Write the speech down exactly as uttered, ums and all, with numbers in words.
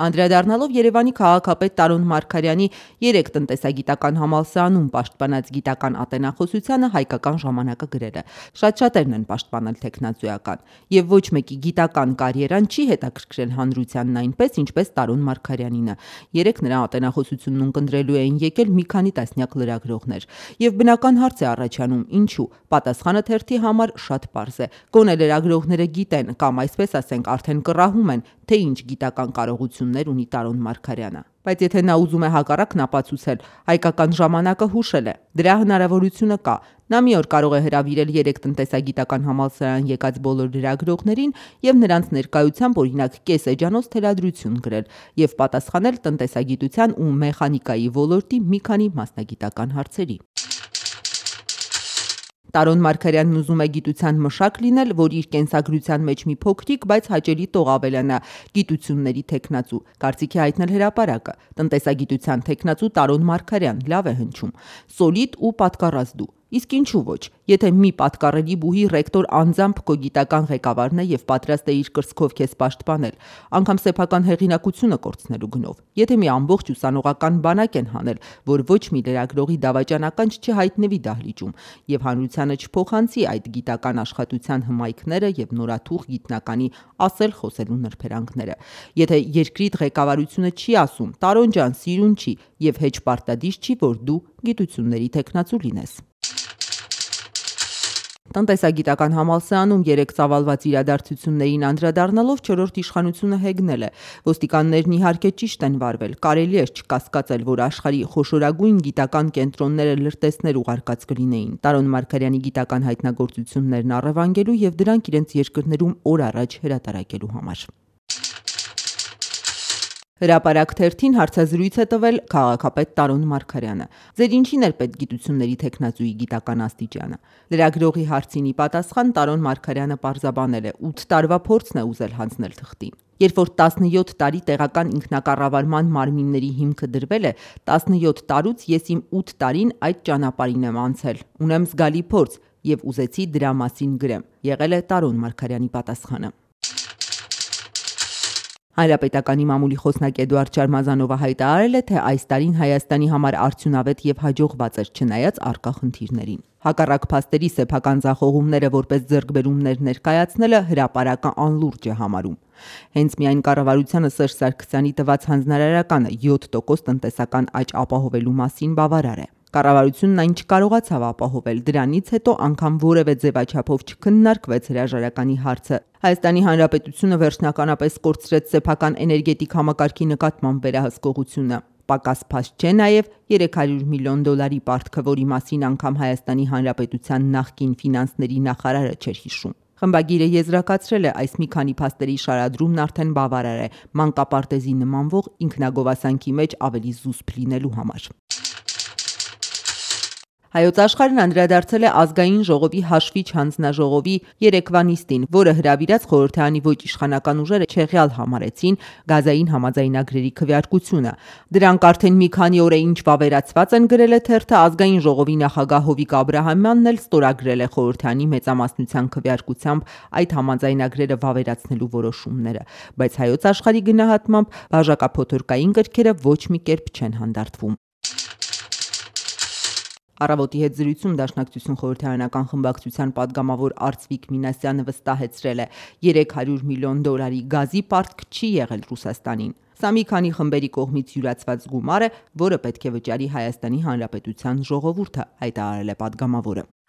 Անդրադառնալով Երևանի քաղաքապետ Տարոն Մարգարյանի երեք տնտեսագիտական համալսարանում պաշտպանած գիտական ատենախոսությանը հայկական ժամանակը գրել է. Շատ շատերն են պաշտպանել թեկնածուական, եւ ոչ մեկի գիտական կարիերան չի հետաքրքրել հանրությանն այնպես, ինչպես Տարոն Մարգարյանինը։ Երեք նրա ատենախոսությունն ունկնդրելու էին եկել մի քանի տասնյակ լրագրողներ։ Եվ բնական հարց է առաջանում՝ ինչու։ Պատասխանը թերթի համար շատ պարզ է։ Գոնե լրագրողները գիտեն կամ այսպես ասենք արդեն կռահում են, թե ինչ գիտական կարողություններ ունի Տարոն Մարգարյանը։ Բայց եթե նա ուզում է հակառակն ապացուցել, հայկական ժամանակը հուշել է։ Դրա հնարավորությունը կա։ Նա մի օր կարող է հրավիրել երեք տնտեսագիտական համալսարան եկած բոլոր լրագրողներին եւ նրանց ներկայությամբ օրինակ կես էջանոց թելադրություն գրել եւ պատասխանել տնտեսագիտության ու մեխանիկայի ոլորտի մի քանի մասնագիտական հարցերի։ Տարոն Մարգարյանն ուզում է գիտության մշակ լինել, որ իր կենսագրության մեջ մի փոքրիկ, բայց հաճելի տող ավելանա՝ գիտությունների թեկնածու։ Կարծիքի հայտնել հրապարակը։ Տնտեսագիտության թեկնածու Տարոն Մարգարյան, լավ է հնչում։ Սոլիդ ու պատկառած դու։ Իսկ ինչու ոչ։ Եթե մի պատկառելի բուհի ռեկտոր անձամբ քո գիտական ղեկավարն է եւ պատրաստ է իր կրծքով քեզ պաշտպանել, անգամ սեփական հեղինակությունը կորցնելու գնով։ Եթե մի ամբողջ ուսանողական բանակ են հանել, որ ոչ մի լրագրողի դավաճանականչ չհայտնվի դահլիճում եւ հանրությանը չփոխանցի այդ գիտական աշխատության հմայքները եւ նորաթուխ գիտնականի ասել խոսելու նրբերանգները։ Եթե երկրիդ ղեկավարությունը չի ասում՝ Տարոն ջան, սիրուն չի եւ հեչ պարտադիր չի, որ դու գիտությունների թեկնածու լինես։ Տնտեսագիտական համալսարանում երեք ծավալված իրադարձություններին անդրադառնալով չորրորդ իշխանությունը հեգնել է։ Ոստիկաններն իհարկե ճիշտ են վարվել։ Կարելի էր չկասկածել, որ աշխարհի խոշորագույն գիտական կենտրոնները լրտեսներ ուղարկած կլինեին։ Տարոն Մարգարյանի գիտական հայտնագործություններն առևանգելու եւ դրանք իրենց երկրներում օր առաջ հրատարակելու համար։ Հրապարակ թերթին հարցազրույց է տվել քաղաքապետ Տարոն Մարգարյանը։ Ձեր ինչին էր պետք գիտությունների թեկնածուի գիտական աստիճանը։ Լրագրողի հարցին ի պատասխան Տարոն Մարգարյանը պարզաբանել է՝ ութ տարվա փորձն է ուզել հանձնել թղթին։ Երբ որ տասնյոթ տարի տեղական ինքնակառավարման մարմինների հիմքը դրվել է, տասնյոթ տարուց ես իմ ութ տարին այդ ճանապարհին եմ անցել։ Ունեմ զգալի փորձ եւ ուզեցի դրա մասին գրեմ։ Եղել է Տարոն Մարգարյանի պատասխանը։ Հանրապետականի մամուլի խոսնակ Էդուարդ Շարմազանովը հայտարարել է, թե այս տարին Հայաստանի համար արդյունավետ եւ հաջողված էր չնայած առկա խնդիրներին։ Հակառակ փաստերի սեփական ձախողումները որպես ձեռքբերումներ ներկայացնելը հրապարակը անլուրջ է համարում։ Հենց միայն կառավարությանը Սերժ Սարգսյանի տված հանձնարարականը յոթ տոկոս տնտեսական աճ ապահովելու մասին բավարար է։ Կառավարությունն այն չկարողացավ ապահովել, դրանից հետո անգամ որևէ ձևաչափով չքննարկվեց հրաժարականի հարցը։ Հայաստանի Հանրապետությունը վերջնականապես կորցրեց սեփական էներգետիկ համակարգի նկատմամբ վերահսկողությունը։ Պակաս փաստ չէ նաև երեք հարյուր միլիոն դոլարի պարտքը, որի մասին անգամ Հայաստանի Հանրապետության նախկին ֆինանսների նախարարը չէր հիշում։ Խմբագիրը եզրակացրել է, այս մի քանի փաստերի շարադրումն արդեն բավարար է մանկապարտեզի նմանվող ինքնագովասանքի մեջ ավելի զուսպ լինելու համար։ Հայոց աշխարհն անդրադարձել է ազգային ժողովի հաշվիչ հանձնաժողովի երեկվա նիստին, որը հրավիրած խորհրդարանի ոչ իշխանական ուժերը չեղյալ համարեցին գազային համաձայնագրերի քվեարկությունը։ Դրանք արդեն մի քանի օր է ինչ վավերացված են, գրել է թերթը, ազգային ժողովի նախագահ Հովիկ Աբրահամյանն էլ ստորագրել է խորհրդարանի մեծամասնության քվեարկությամբ այդ համաձայնագրերը վավերացնելու որոշումները, բայց Հայոց աշխարհի գնահատմամբ բաժակափոթորկային գրքերը ոչ մի կերպ չեն հանդարտվում։ Առավոտի հետ զրույցում Դաշնակցություն խորհրդարանական խմբակցության падգամավոր Արծվիկ Մինասյանը վստահեցրել է՝ երեք հարյուր միլիոն դոլարի գազի պարտք չի եղել Ռուսաստանին։ Սա մի քանի խմբերի կողմից յուրացված գումար է, որը պետք է վճարի Հայաստանի Հանրապետության ժողովուրդը, հայտարարել է падգամավորը։